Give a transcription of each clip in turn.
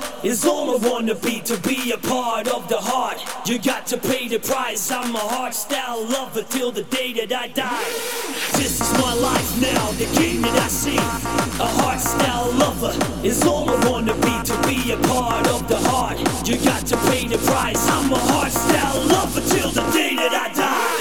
is all I wanna be. To be a part of the heart, you got to pay the price. I'm a hardstyle lover till the day that I die. This is my life now, the game that I see. A hardstyle lover is all I wanna be. To be a part of the heart, you got to pay the price. I'm a hardstyle lover till the day that I die.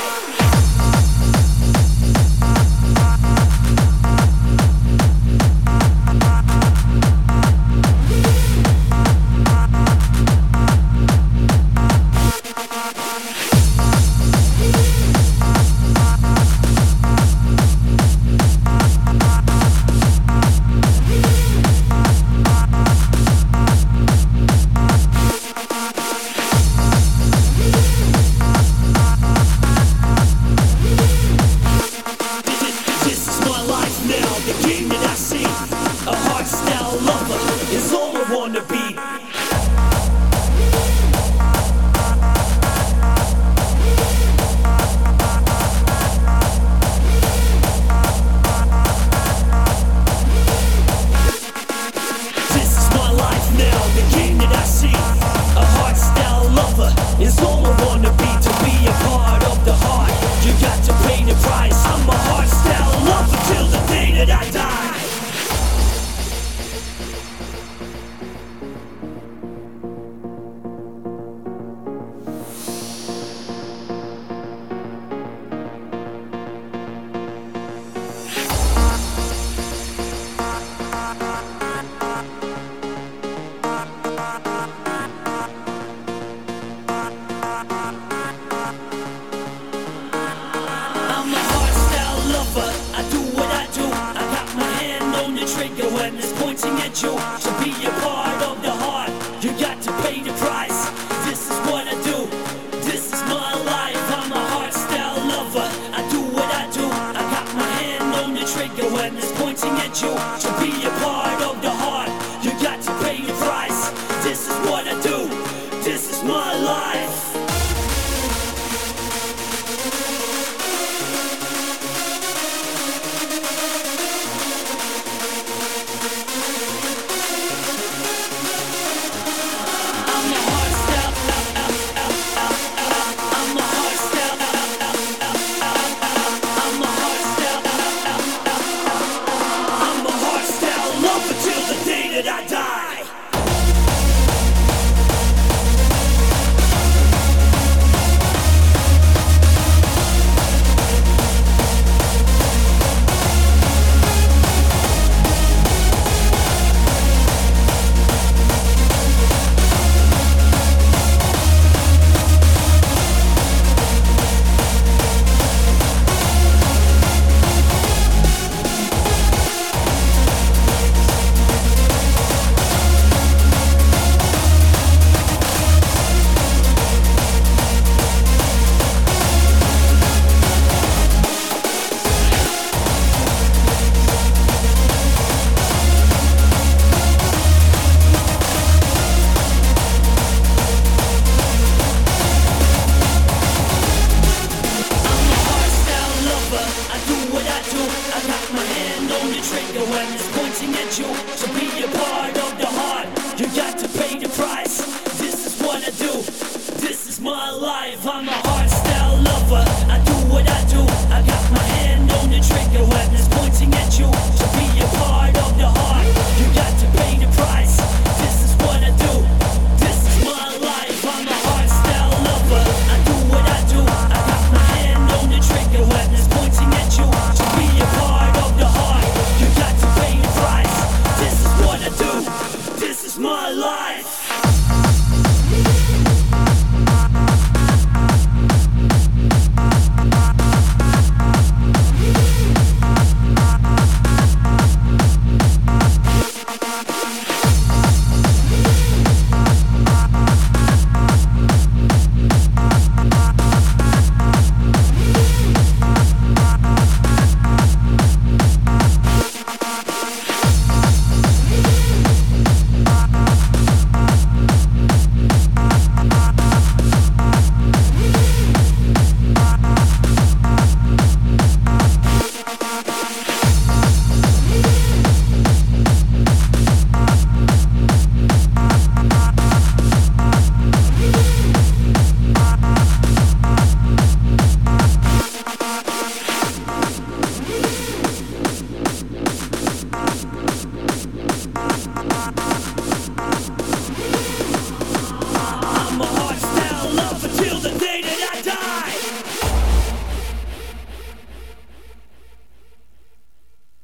I'm a hardstyle lover. I do what I do. I got my hand on the trigger when it's pointing at you. To be